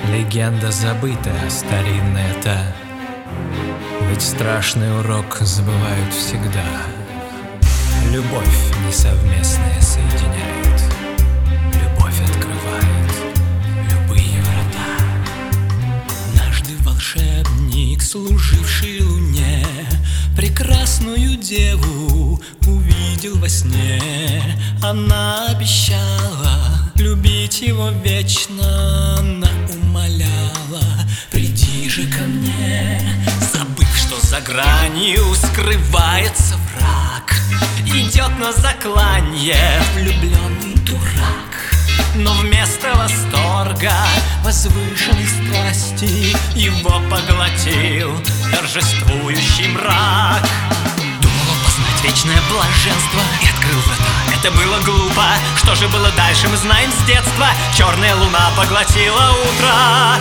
Легенда забытая, старинная та. Ведь страшный урок забывают всегда. Любовь несовместная соединяет. Любовь открывает любые врата. Однажды волшебник, служивший луне, прекрасную деву увидел во сне. Она обещала любить его вечно. Она умоляла: приди же ко мне. Забыв, что за гранью скрывается враг, идет на закланье влюбленный дурак. Но вместо восторга, возвышенной страсти, его поглотил торжествующий мрак. Думал познать вечное блаженство и открыл врата. Это было глупо, что же было дальше, мы знаем с детства. Черная луна поглотила утро.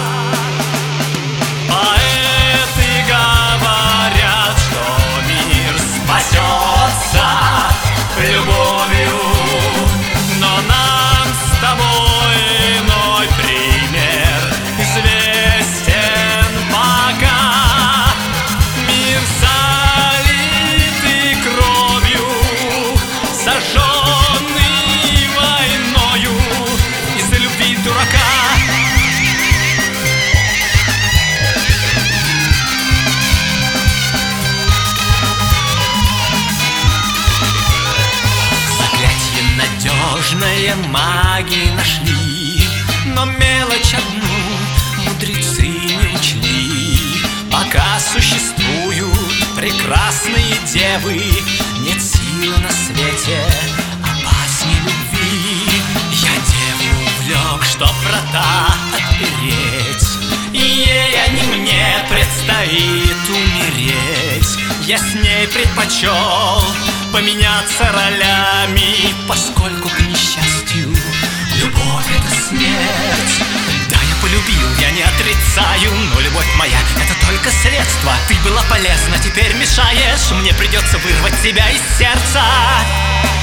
Поэты говорят, что мир спасется любовью, но нам с тобой иной пример известен пока. Мир залитый кровью, сожженный войною из-за любви дурака. Надежные маги нашли, но мелочь одну мудрецы не учли. Пока существуют прекрасные девы, нет силы на свете опасней любви. Я деву увлек, чтоб врата отпереть, и ей, а не мне, предстоит умереть. Я с ней предпочел поменяться ролями, поскольку, к несчастью, любовь — это смерть. Да, я полюбил, я не отрицаю, но любовь моя — это только средство. Ты была полезна, теперь мешаешь, мне придется вырвать тебя из сердца.